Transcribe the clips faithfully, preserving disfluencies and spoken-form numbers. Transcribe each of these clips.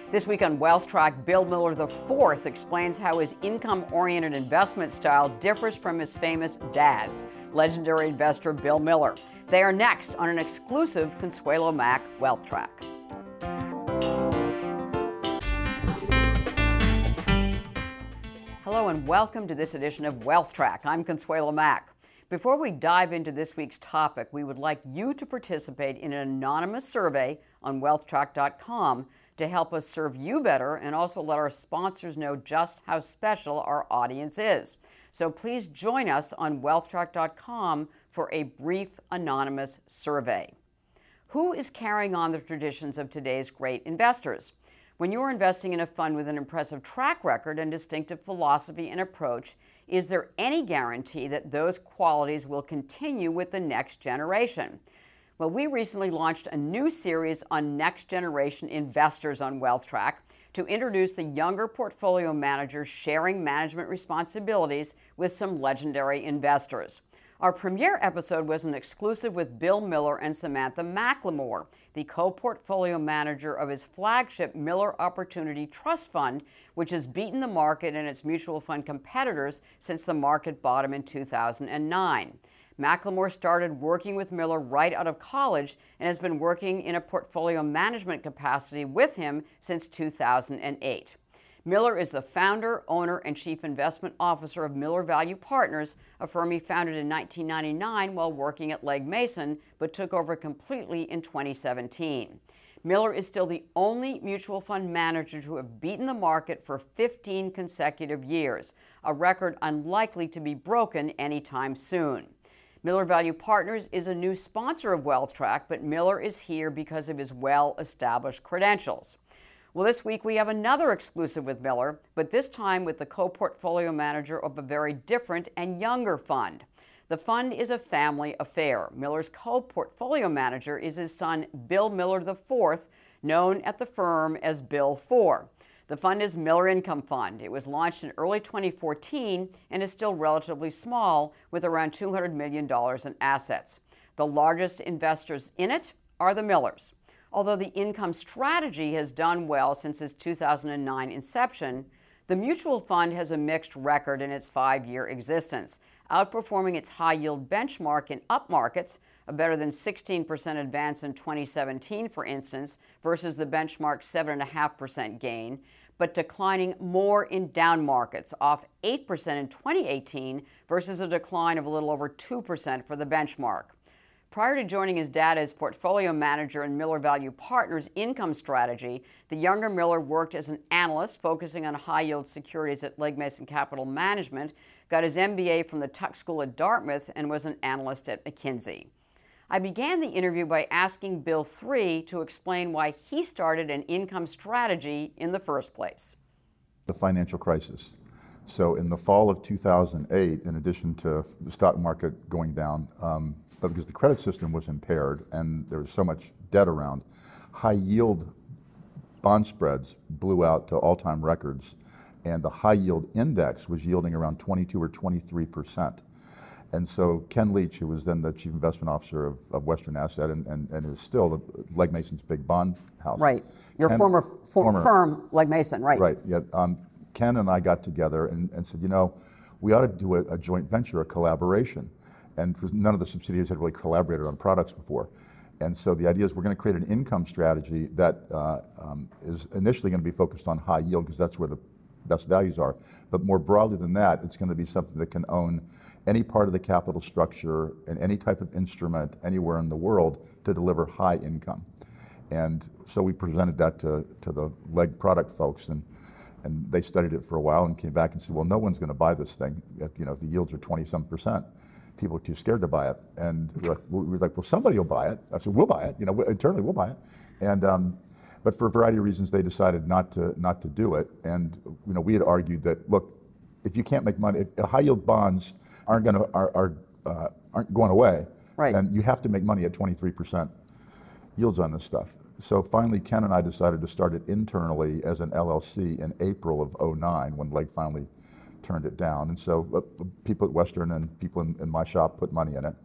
This week on Wealth Track, Bill Miller the fourth explains how his income-oriented investment style differs from his famous dad's, legendary investor Bill Miller. They are next on an exclusive Consuelo Mack Wealth Track. Hello and welcome to this edition of Wealth Track. I'm Consuelo Mack. Before we dive into this week's topic, we would like you to participate in an anonymous survey on wealth track dot com to help us serve you better and also let our sponsors know just how special our audience is. So please join us on wealth track dot com for a brief anonymous survey. Who is carrying on the traditions of today's great investors? When you are investing in a fund with an impressive track record and distinctive philosophy and approach, is there any guarantee that those qualities will continue with the next generation? Well, we recently launched a new series on next generation investors on Wealth Track to introduce the younger portfolio managers sharing management responsibilities with some legendary investors. Our premiere episode was an exclusive with Bill Miller and Samantha McLemore, the co-portfolio manager of his flagship Miller Opportunity Trust Fund, which has beaten the market and its mutual fund competitors since the market bottom in two thousand nine. McLemore started working with Miller right out of college and has been working in a portfolio management capacity with him since two thousand eight. Miller is the founder, owner, and chief investment officer of Miller Value Partners, a firm he founded in nineteen ninety-nine while working at Legg Mason, but took over completely in twenty seventeen. Miller is still the only mutual fund manager to have beaten the market for fifteen consecutive years, a record unlikely to be broken anytime soon. Miller Value Partners is a new sponsor of Wealth Track, but Miller is here because of his well-established credentials. Well, this week we have another exclusive with Miller, but this time with the co-portfolio manager of a very different and younger fund. The fund is a family affair. Miller's co-portfolio manager is his son, Bill Miller the fourth, known at the firm as Bill Four. The fund is Miller Income Fund. It was launched in early twenty fourteen and is still relatively small with around two hundred million dollars in assets. The largest investors in it are the Millers. Although the income strategy has done well since its two thousand nine inception, the mutual fund has a mixed record in its five-year existence, outperforming its high-yield benchmark in up markets, a better than sixteen percent advance in twenty seventeen, for instance, versus the benchmark seven point five percent gain, but declining more in down markets, off eight percent in twenty eighteen versus a decline of a little over two percent for the benchmark. Prior to joining his dad as portfolio manager in Miller Value Partners' income strategy, the younger Miller worked as an analyst focusing on high-yield securities at Legg Mason Capital Management, got his M B A from the Tuck School at Dartmouth, and was an analyst at McKinsey. I began the interview by asking Bill Three to explain why he started an income strategy in the first place. The financial crisis. So in the fall of two thousand eight, in addition to the stock market going down, um, but because the credit system was impaired and there was so much debt around, high yield bond spreads blew out to all-time records, and the high yield index was yielding around twenty-two or twenty-three percent. And so Ken Leach, who was then the chief investment officer of, of Western Asset and, and, and is still the Legg Mason's big bond house. Right, your Ken, former, for, former firm, Legg Mason, right. Right, yeah. Um, Ken and I got together and, and said, you know, we ought to do a, a joint venture, a collaboration. And because none of the subsidiaries had really collaborated on products before. And so the idea is we're going to create an income strategy that uh, um, is initially going to be focused on high yield because that's where the best values are. But more broadly than that, it's going to be something that can own any part of the capital structure and any type of instrument anywhere in the world to deliver high income. And so we presented that to, to the Legg product folks, and and they studied it for a while and came back and said, well, no one's going to buy this thing. You know, the yields are twenty some percent. People are too scared to buy it. And we were, like, we were like, well, somebody will buy it. I said, we'll buy it. You know, internally we'll buy it. And um, but for a variety of reasons, they decided not to not to do it. And you know, we had argued that, look, if you can't make money, if high yield bonds aren't going to are, are uh, aren't going away, right, then you have to make money at twenty-three percent yields on this stuff. So finally, Ken and I decided to start it internally as an L L C in April of oh nine when Legg finally turned it down. And so uh, people at Western and people in, in my shop put money in it.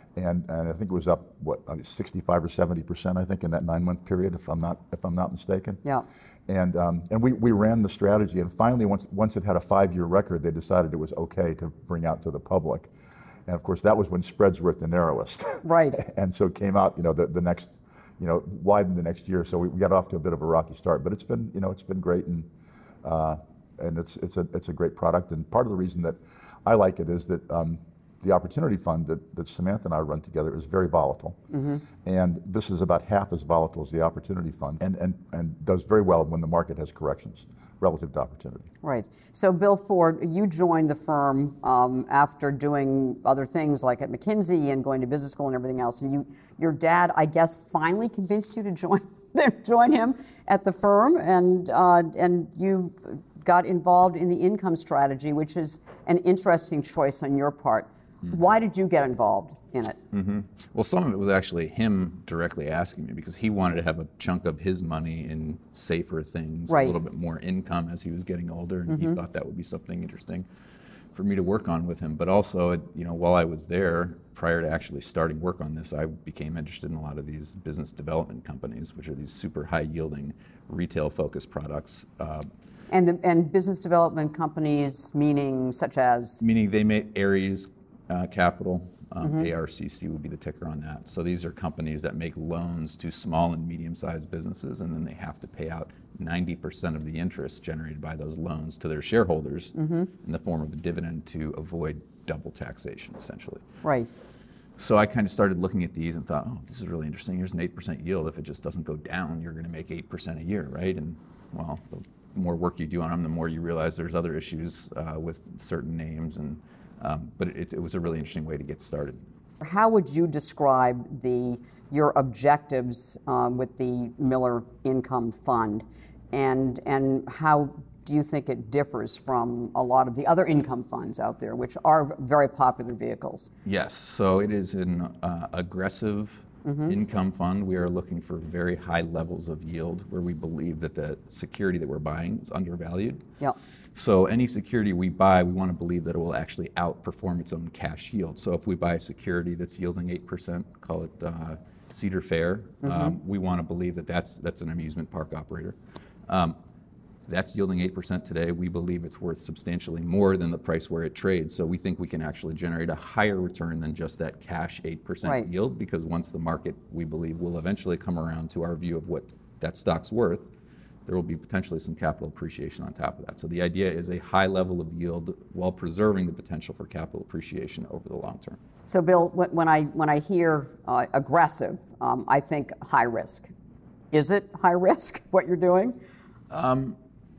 And, and I think it was up, what, I mean, sixty-five or seventy percent, I think, in that nine-month period, if I'm not if I'm not mistaken. Yeah. And um, and we, we ran the strategy, and finally, once once it had a five-year record, they decided it was okay to bring out to the public. And of course, that was when spreads were at the narrowest. Right. And so it came out, you know, the, the next, you know, widened the next year. So we, we got off to a bit of a rocky start, but it's been, you know, it's been great, and uh, and it's it's a it's a great product. And part of the reason that I like it is that um, the opportunity fund that, that Samantha and I run together is very volatile. Mm-hmm. And this is about half as volatile as the opportunity fund, and, and, and does very well when the market has corrections relative to opportunity. Right. So Bill Ford, you joined the firm um, after doing other things like at McKinsey and going to business school and everything else. And you, your dad, I guess, finally convinced you to join join him at the firm, and uh, and you got involved in the income strategy, which is an interesting choice on your part. Mm-hmm. Why did you get involved in it? Mm-hmm. Well, some of it was actually him directly asking me, because he wanted to have a chunk of his money in safer things, right. a little bit more income as he was getting older, and mm-hmm. he thought that would be something interesting for me to work on with him. But also, you know, while I was there, prior to actually starting work on this, I became interested in a lot of these business development companies, which are these super high-yielding, retail-focused products. Uh, and the, and business development companies, meaning such as? Meaning they make Ares Uh, Capital, um, mm-hmm. A R C C would be the ticker on that. So these are companies that make loans to small and medium-sized businesses, and then they have to pay out ninety percent of the interest generated by those loans to their shareholders mm-hmm. in the form of a dividend to avoid double taxation, essentially. Right. So I kind of started looking at these and thought, oh, this is really interesting. Here's an eight percent yield. If it just doesn't go down, you're going to make eight percent a year, right? And well, the more work you do on them, the more you realize there's other issues uh, with certain names, and Um, but it, it was a really interesting way to get started. How would you describe the your objectives um, with the Miller Income Fund, and and how do you think it differs from a lot of the other income funds out there, which are very popular vehicles? Yes, so it is an uh, aggressive mm-hmm. income fund. We are looking for very high levels of yield, where we believe that the security that we're buying is undervalued. Yeah. So any security we buy, we want to believe that it will actually outperform its own cash yield. So if we buy a security that's yielding eight percent, call it uh, Cedar Fair, mm-hmm. um, we want to believe that that's, that's an amusement park operator. Um, that's yielding eight percent today. We believe it's worth substantially more than the price where it trades. So we think we can actually generate a higher return than just that cash eight percent right. yield, because once the market, we believe, will eventually come around to our view of what that stock's worth, there will be potentially some capital appreciation on top of that. So the idea is a high level of yield while preserving the potential for capital appreciation over the long term. So Bill, when I when I hear uh, aggressive, um, I think high risk. Is it high risk what you're doing? Um,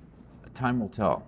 time will tell.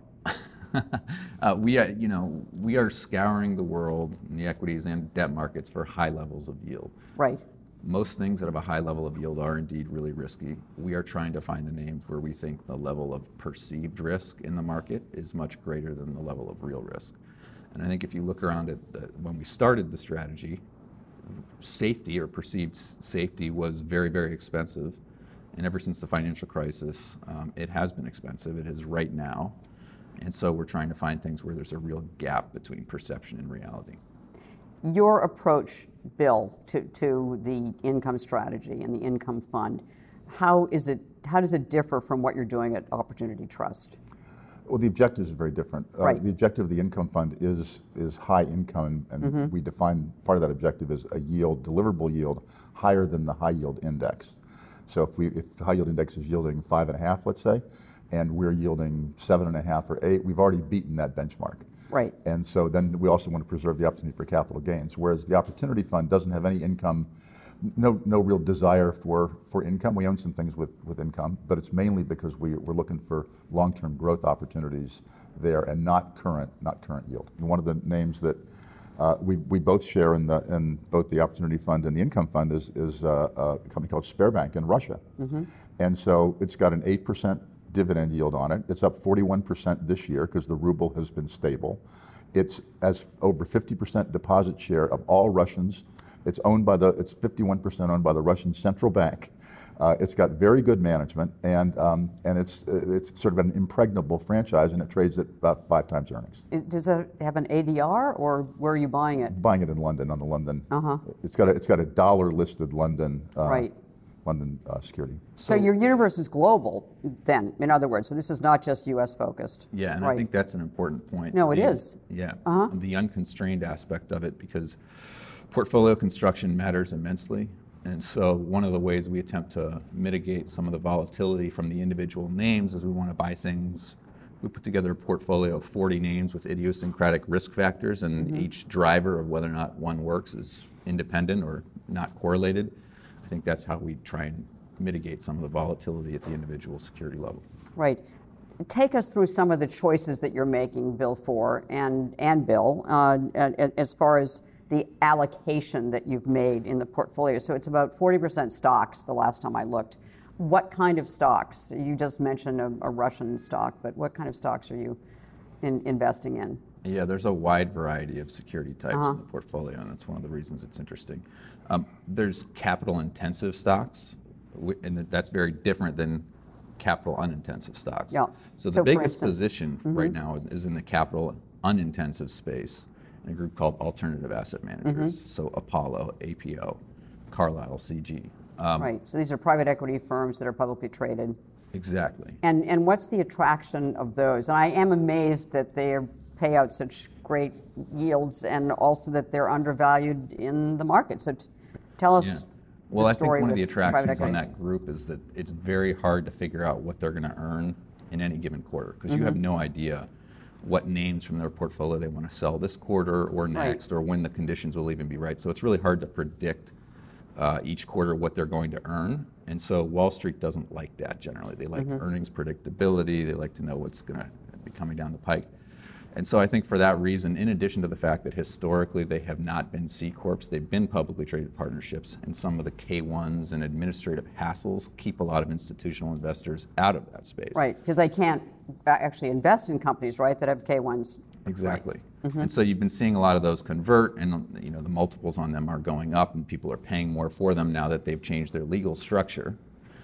uh, we are, you know, we are scouring the world in the equities and debt markets for high levels of yield. Right. Most things that have a high level of yield are indeed really risky. We are trying to find the names where we think the level of perceived risk in the market is much greater than the level of real risk. And I think if you look around at the, when we started the strategy, safety or perceived safety was very, very expensive. And ever since the financial crisis, um, it has been expensive. It is right now. And so we're trying to find things where there's a real gap between perception and reality. Your approach, Bill, to, to the income strategy and the income fund, how is it? How does it differ from what you're doing at Opportunity Trust? Well, the objectives are very different. Right. Uh, the objective of the income fund is is high income, and mm-hmm. we define part of that objective as a yield, deliverable yield, higher than the high yield index. So if we if the high yield index is yielding five and a half, let's say, and we're yielding seven and a half or eight, we've already beaten that benchmark. Right. And so then we also want to preserve the opportunity for capital gains, whereas the Opportunity Fund doesn't have any income, no no real desire for, for income. We own some things with, with income, but it's mainly because we, we're looking for long-term growth opportunities there, and not current not current yield. And one of the names that uh, we, we both share in the in both the Opportunity Fund and the Income Fund is, is uh, a company called Sberbank in Russia. Mm-hmm. And so it's got an eight percent dividend yield on it. It's up forty-one percent this year because the ruble has been stable. It's as over fifty percent deposit share of all Russians. It's owned by the, it's fifty-one percent owned by the Russian central bank. Uh, it's got very good management, and um, and it's it's sort of an impregnable franchise, and it trades at about five times earnings. It, does it have an A D R, or where are you buying it? Buying it in London on the London. Uh-huh. It's got a, it's got a dollar listed London. Uh, Right. London uh, security. So, so your universe is global, then, in other words. So this is not just U S focused. Yeah, and right. I think that's an important point. No, it the, is. Yeah, uh-huh. the unconstrained aspect of it, because portfolio construction matters immensely. And so one of the ways we attempt to mitigate some of the volatility from the individual names is we want to buy things. We put together a portfolio of forty names with idiosyncratic risk factors, and mm-hmm. each driver of whether or not one works is independent or not correlated. I think that's how we try and mitigate some of the volatility at the individual security level. Right. Take us through some of the choices that you're making, Bill Four and, and Bill, uh, as far as the allocation that you've made in the portfolio. So it's about forty percent stocks the last time I looked. What kind of stocks? You just mentioned a, a Russian stock, but what kind of stocks are you in, investing in? Yeah, there's a wide variety of security types uh-huh. in the portfolio, and that's one of the reasons it's interesting. Um, there's capital-intensive stocks, and that's very different than capital-unintensive stocks. Yeah. So the so biggest instance, position mm-hmm. right now is in the capital-unintensive space, in a group called Alternative Asset Managers. Mm-hmm. So Apollo, A P O, Carlyle, C G. Um, right. So these are private equity firms that are publicly traded. Exactly. And and what's the attraction of those? And I am amazed that they pay out such great yields, and also that they're undervalued in the market. So t- tell us. Yeah. Well, the I think story one of the with attractions on that group is that it's very hard to figure out what they're going to earn in any given quarter, because mm-hmm. you have no idea what names from their portfolio they want to sell this quarter or next, right. or when the conditions will even be right. So it's really hard to predict uh, each quarter what they're going to earn. And so Wall Street doesn't like that generally. They like mm-hmm. earnings predictability. They like to know what's going to be coming down the pike. And so I think for that reason, in addition to the fact that historically they have not been C Corps, they've been publicly traded partnerships, and some of the K ones and administrative hassles keep a lot of institutional investors out of that space. Right, because they can't actually invest in companies, right, that have K ones. Exactly. Right. Mm-hmm. And so you've been seeing a lot of those convert, and you know the multiples on them are going up, and people are paying more for them now that they've changed their legal structure.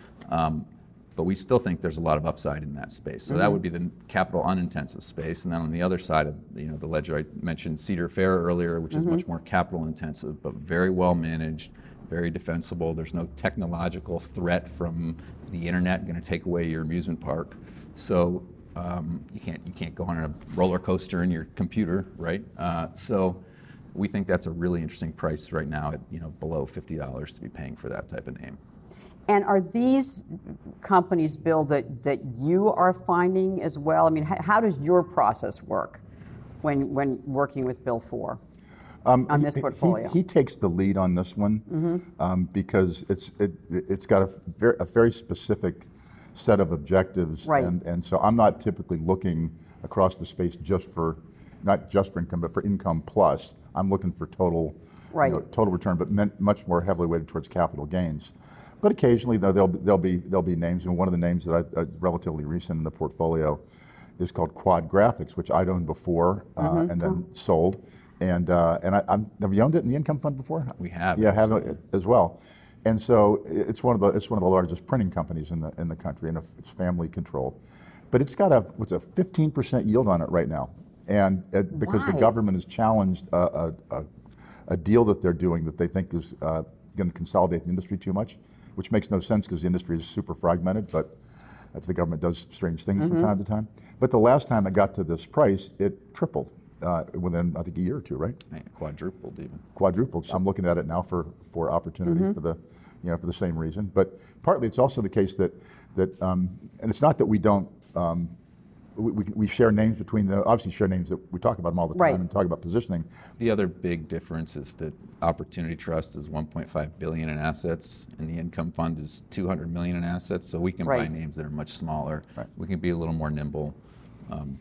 Um, But we still think there's a lot of upside in that space. So mm-hmm. that would be the capital unintensive space. And then on the other side of you know the ledger, I mentioned Cedar Fair earlier, which mm-hmm. is much more capital intensive, but very well managed, very defensible. There's no technological threat from the internet going to take away your amusement park. So um, you can't you can't go on a roller coaster in your computer, right? Uh, so we think that's a really interesting price right now at you know below fifty dollars to be paying for that type of name. And are these companies, Bill, that, that you are finding as well? I mean, how, how does your process work when when working with Bill Four um, on this he, portfolio? He, he takes the lead on this one mm-hmm. um, because it's it, it's got a very, a very specific set of objectives, right. and, and so I'm not typically looking across the space just for, not just for income, but for income plus. I'm looking for total, right. you know, total return, but meant much more heavily weighted towards capital gains. But occasionally, though, there'll, there'll be there'll be names, and one of the names that I uh, relatively recent in the portfolio is called Quad Graphics, which I'd owned before uh, mm-hmm. and then oh. sold. And uh, and I, I'm, have you owned it in the income fund before? We have. Yeah, have it as well. And so it's one of the it's one of the largest printing companies in the in the country, and it's family controlled. But it's got a what's a fifteen percent yield on it right now, and it, because Why? the government has challenged a, a, a deal that they're doing that they think is uh, going to consolidate the industry too much, which makes no sense because the industry is super fragmented, but the government does strange things mm-hmm. from time to time. But the last time it got to this price, it tripled uh, within, I think, a year or two, right? Yeah, quadrupled even. Quadrupled. So I'm looking at it now for, for opportunity mm-hmm. for the, you know, for the same reason. But partly it's also the case that, that um, and it's not that we don't, um, we, we, we share names between the, obviously share names that we talk about them all the time right. and talk about positioning. The other big difference is that Opportunity Trust is one point five billion dollars in assets, and the income fund is two hundred million dollars in assets. So we can right. buy names that are much smaller. Right. We can be a little more nimble. Um,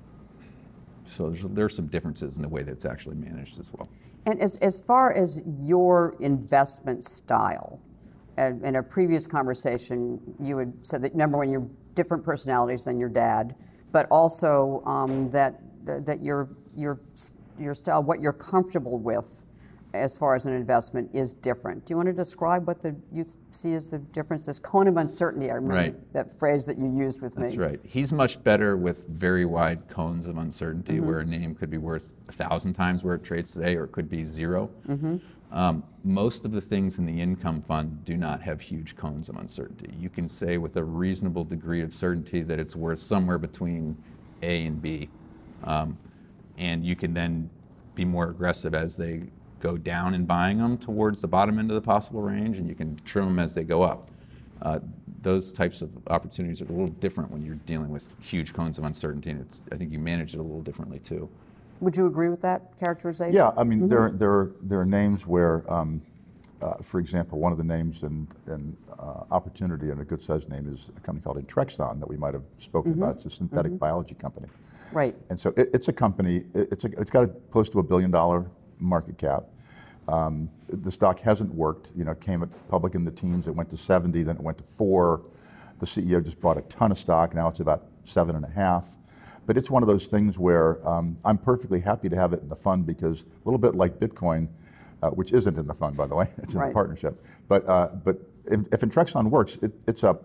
so there's, there's some differences in the way that it's actually managed as well. And as as far as your investment style, uh, in a previous conversation, you had said that number one, you're different personalities than your dad, but also um, that that your your your style, what you're comfortable with. as far as an investment is different. Do you want to describe what the you see as the difference? This cone of uncertainty, I remember Right. that phrase that you used with That's me. right. He's much better with very wide cones of uncertainty, Mm-hmm. where a name could be worth a thousand times where it trades today, or it could be zero. Mm-hmm. Um, most of the things in the income fund do not have huge cones of uncertainty. You can say with a reasonable degree of certainty that it's worth somewhere between A and B, um, and you can then be more aggressive as they go down in buying them towards the bottom end of the possible range, and you can trim them as they go up. Uh, those types of opportunities are a little different when you're dealing with huge cones of uncertainty, and it's, I think you manage it a little differently too. Would you agree with that characterization? Yeah, I mean, there, there, are, there are names where, um, uh, for example, one of the names in, in uh, Opportunity, and a good sized name, is a company called Intrexon that we might have spoken about. It's a synthetic biology company. Right. And so it, it's a company, it, it's, a, it's got a, close to a billion dollar market cap. Um, the stock hasn't worked. You know, it came public in the teens, it went to seventy, then it went to four. The C E O just bought a ton of stock, now it's about seven and a half. But it's one of those things where um, I'm perfectly happy to have it in the fund, because a little bit like Bitcoin, uh, which isn't in the fund, by the way, it's in Right. a partnership. But, uh, but if, if Intrexon works, it, it's up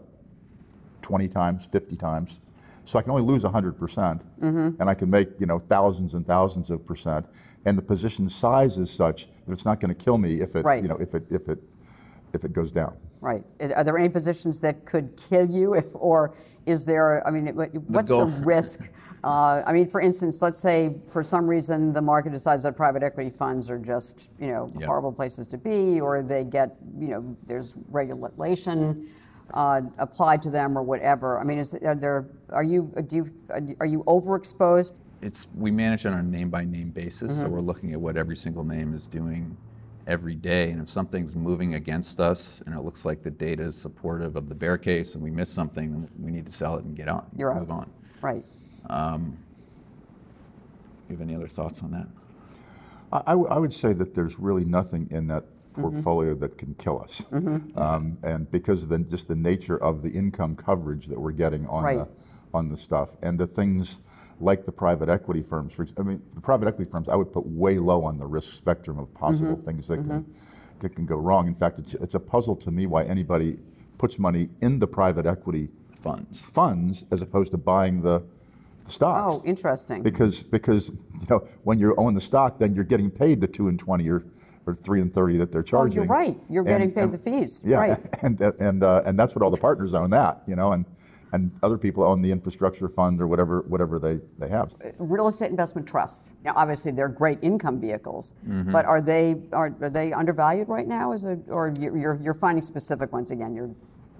twenty times, fifty times. So I can only lose one hundred percent, and I can make, you know, thousands and thousands of percent. And the position size is such that it's not going to kill me if it, Right. you know, if it, if it, if it goes down. Right. Are there any positions that could kill you, if, or is there? I mean, it- what's the, goal- risk? Uh, I mean, for instance, let's say for some reason the market decides that private equity funds are just, you know, Yeah. horrible places to be, or they get, you know, there's regulation uh, applied to them or whatever. I mean, is are there? Are you do you are you overexposed? It's, we manage on a name by name basis, so we're looking at what every single name is doing every day, and if something's moving against us and it looks like the data is supportive of the bear case and we miss something, then we need to sell it and get on, You're out. move on. Right. You have any other thoughts on that? I, I w- I would say that there's really nothing in that portfolio that can kill us. Um, and because of the, just the nature of the income coverage that we're getting on, Right. the, on the stuff, and the things like the private equity firms, for ex- I mean, the private equity firms I would put way low on the risk spectrum of possible things that can, that can go wrong. In fact, it's, it's a puzzle to me why anybody puts money in the private equity Funds. funds as opposed to buying the, the stocks. Oh, interesting. Because because you know, when you own the stock, then you're getting paid the two and twenty or, or three and thirty that they're Oh, charging. you're right. You're getting And- paid and- the fees. Yeah, Right. and and uh, and that's what all the partners own, that, you know, and and other people own the infrastructure fund or whatever whatever they, they have. Real estate investment trusts. Now, obviously, they're great income vehicles, Mm-hmm. but are they are, are they undervalued right now? As a, or you're you're you're finding specific ones again? You're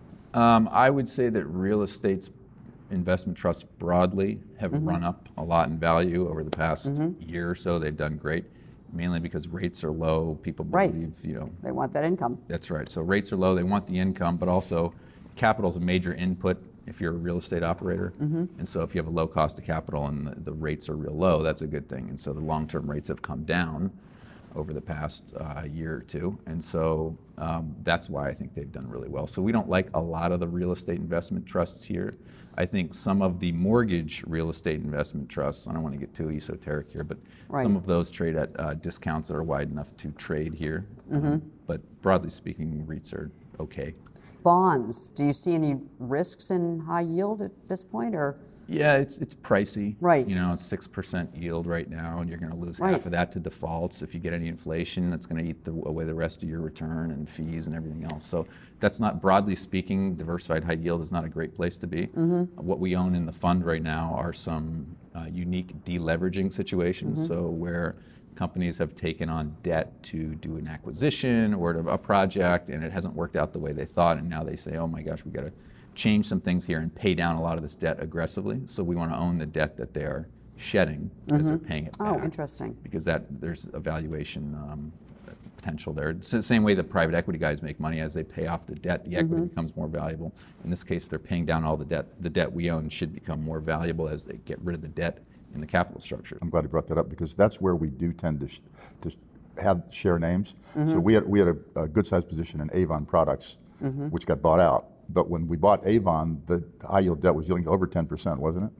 Um, I would say that real estate's investment trusts broadly have run up a lot in value over the past year or so. They've done great, mainly because rates are low. People Right. believe, you know, they want that income. that's right. So rates are low. They want the income, but also capital is a major input if you're a real estate operator. And so if you have a low cost of capital and the, the rates are real low, that's a good thing. And so the long-term rates have come down over the past uh, year or two. And so um, that's why I think they've done really well. So we don't like a lot of the real estate investment trusts here. I think some of the mortgage real estate investment trusts, I don't want to get too esoteric here, but Right. some of those trade at uh, discounts that are wide enough to trade here. Um, but broadly speaking, REITs are okay. Bonds. Do you see any risks in high yield at this point, or Yeah, it's it's pricey. Right. You know, it's six percent yield right now, and you're going to lose Right. half of that to defaults. If you get any inflation, that's going to eat the, away the rest of your return and fees and everything else. So that's not, broadly speaking, diversified high yield is not a great place to be. Mm-hmm. What we own in the fund right now are some uh, unique deleveraging situations. Mm-hmm. So where companies have taken on debt to do an acquisition or to a project, and it hasn't worked out the way they thought, and now they say, oh my gosh, we got to change some things here and pay down a lot of this debt aggressively. So we want to own the debt that they are shedding as they're paying it back. Oh, interesting. Because that there's a valuation um, potential there. It's the same way the private equity guys make money. As they pay off the debt, the equity becomes more valuable. In this case, they're paying down all the debt. The debt we own should become more valuable as they get rid of the debt in the capital structure. I'm glad you brought that up, because that's where we do tend to, sh- to sh- have share names. So we had we had a, a good sized position in Avon Products, which got bought out. But when we bought Avon, the high yield debt was yielding over ten percent, wasn't it?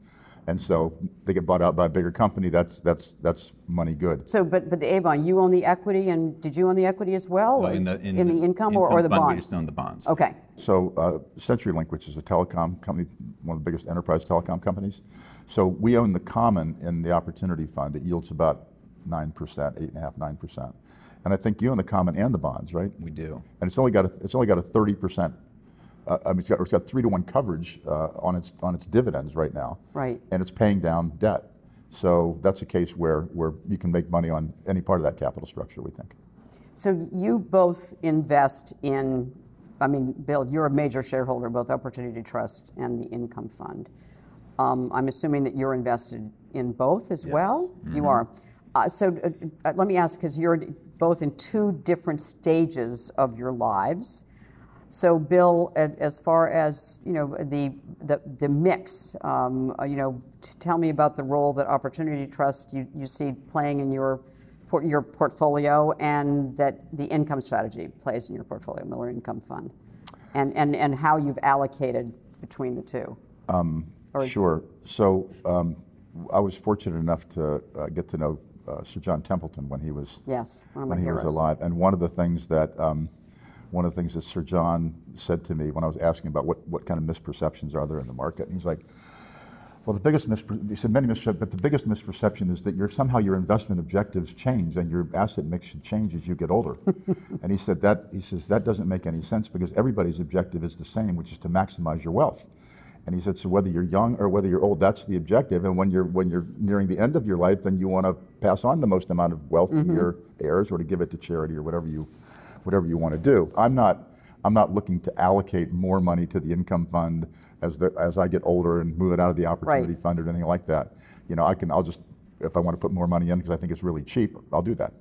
And so they get bought out by a bigger company. That's that's that's money good. So, but but the Avon, you own the equity, and did you own the equity as well? Well, in the, in in the, the income, or, or the fund, bonds? We just own the bonds. Okay. So uh, CenturyLink, which is a telecom company, one of the biggest enterprise telecom companies. So we own the common in the Opportunity Fund. It yields about nine percent, eight and a half, nine percent. And I think you own the common and the bonds, right? We do. And it's only got a, it's only got a thirty percent. Uh, I mean, it's got, it's got three to one coverage uh, on its on its dividends right now. Right. And it's paying down debt. So that's a case where where you can make money on any part of that capital structure, we think. So you both invest in, I mean, Bill, you're a major shareholder, both Opportunity Trust and the Income Fund. Um, I'm assuming that you're invested in both as Yes. well? Mm-hmm. You are. Uh, so uh, uh, let me ask, because you're both in two different stages of your lives. So, Bill, as far as you know, the the, the mix, um, you know, t- tell me about the role that Opportunity Trust you, you see playing in your por- your portfolio, and that the income strategy plays in your portfolio, Miller Income Fund, and and, and how you've allocated between the two. Um, Or- sure. So um, I was fortunate enough to uh, get to know uh, Sir John Templeton when he was Yes, one of my when he heroes. was alive, and one of the things that um, one of the things that Sir John said to me when I was asking about what, what kind of misperceptions are there in the market, and he's like, well, the biggest mispre- he said many misperceptions, but the biggest misperception is that you're somehow your investment objectives change and your asset mix should change as you get older. And he said that he says that doesn't make any sense because everybody's objective is the same, which is to maximize your wealth. And he said, so whether you're young or whether you're old, that's the objective. And when you're when you're nearing the end of your life, then you want to pass on the most amount of wealth Mm-hmm. to your heirs or to give it to charity or whatever you whatever you want to do. I'm not I'm not looking to allocate more money to the income fund as the, as I get older and move it out of the opportunity Right. fund or anything like that. You know, I can I'll just if I want to put more money in because I think it's really cheap, I'll do that.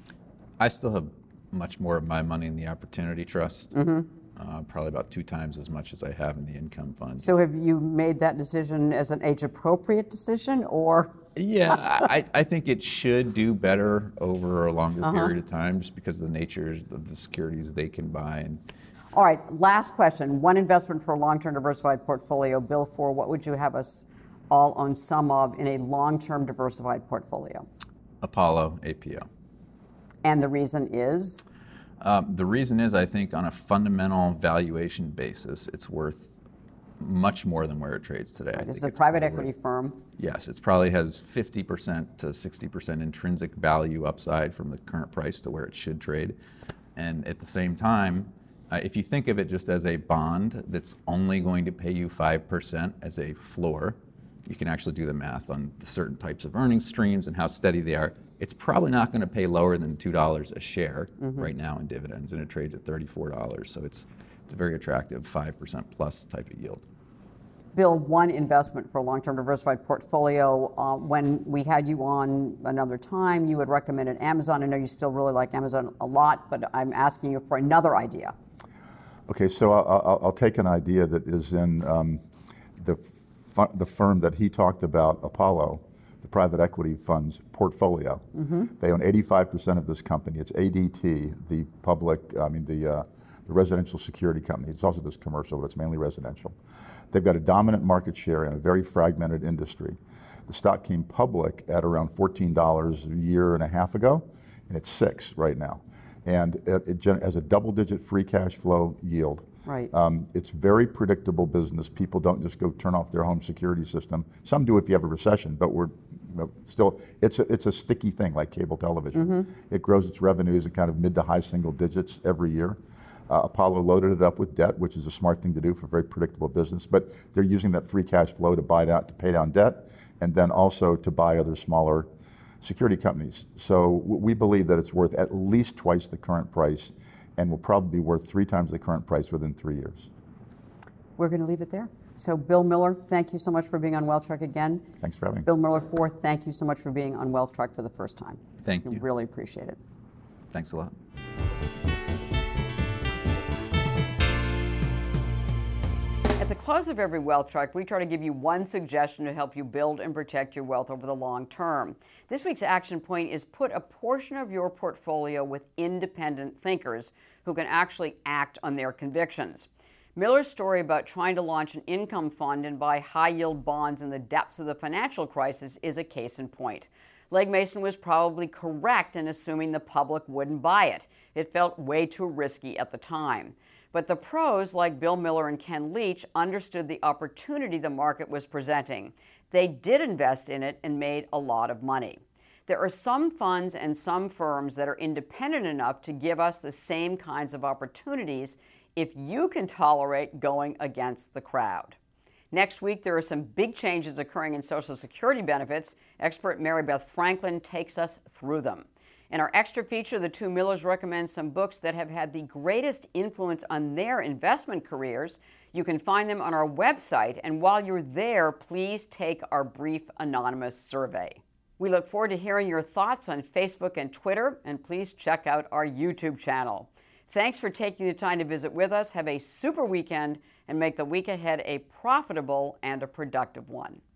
I still have much more of my money in the Opportunity Trust. Mm-hmm. Uh, probably about two times as much as I have in the income fund. So have you made that decision as an age-appropriate decision, or? Yeah, I, I think it should do better over a longer Uh-huh. period of time just because of the nature of the securities they can buy. And All right, last question. One investment for a long-term diversified portfolio. Bill, for what would you have us all own some of in a long-term diversified portfolio? Apollo A P O. And the reason is? Um, the reason is I think on a fundamental valuation basis, it's worth much more than where it trades today. I This is think a it's private probably equity worth- firm. Yes, it probably has fifty percent to sixty percent intrinsic value upside from the current price to where it should trade. And at the same time, uh, if you think of it just as a bond that's only going to pay you five percent as a floor, you can actually do the math on the certain types of earnings streams and how steady they are. It's probably not going to pay lower than two dollars a share Mm-hmm. right now in dividends, and it trades at thirty-four dollars. So it's, it's a very attractive five percent plus type of yield. Bill, one investment for a long-term diversified portfolio. Uh, when we had you on another time, you had recommended Amazon. I know you still really like Amazon a lot, but I'm asking you for another idea. Okay, so I'll, I'll, I'll take an idea that is in um, the fu- the firm that he talked about, Apollo, the private equity fund's portfolio. Mm-hmm. They own eighty-five percent of this company. It's A D T, the public, I mean the uh, the residential security company. It's also this commercial, but it's mainly residential. They've got a dominant market share in a very fragmented industry. The stock came public at around fourteen dollars a year and a half ago, and it's six right now. And it, it gen- has a double-digit free cash flow yield. Right. Um, it's very predictable business. People don't just go turn off their home security system. Some do if you have a recession, but we're you know, still, it's a, it's a sticky thing like cable television. Mm-hmm. It grows its revenues at kind of mid to high single digits every year. Uh, Apollo loaded it up with debt, which is a smart thing to do for very predictable business, but they're using that free cash flow to buy it out, to pay down debt, and then also to buy other smaller security companies. So w- we believe that it's worth at least twice the current price and will probably be worth three times the current price within three years. We're going to leave it there. So, Bill Miller, thank you so much for being on Wealth Track again. Thanks for having me. Bill Miller fourth, thank you so much for being on Wealth Track for the first time. Thank I you. really appreciate it. Thanks a lot. At the close of every Wealth Track, we try to give you one suggestion to help you build and protect your wealth over the long term. This week's action point is put a portion of your portfolio with independent thinkers who can actually act on their convictions. Miller's story about trying to launch an income fund and buy high-yield bonds in the depths of the financial crisis is a case in point. Legg Mason was probably correct in assuming the public wouldn't buy it. It felt way too risky at the time. But the pros, like Bill Miller and Ken Leach, understood the opportunity the market was presenting. They did invest in it and made a lot of money. There are some funds and some firms that are independent enough to give us the same kinds of opportunities if you can tolerate going against the crowd. Next week, there are some big changes occurring in Social Security benefits. Expert Mary Beth Franklin takes us through them. In our extra feature, the two Millers recommend some books that have had the greatest influence on their investment careers. You can find them on our website, and while you're there, please take our brief anonymous survey. We look forward to hearing your thoughts on Facebook and Twitter, and please check out our YouTube channel. Thanks for taking the time to visit with us. Have a super weekend and make the week ahead a profitable and a productive one.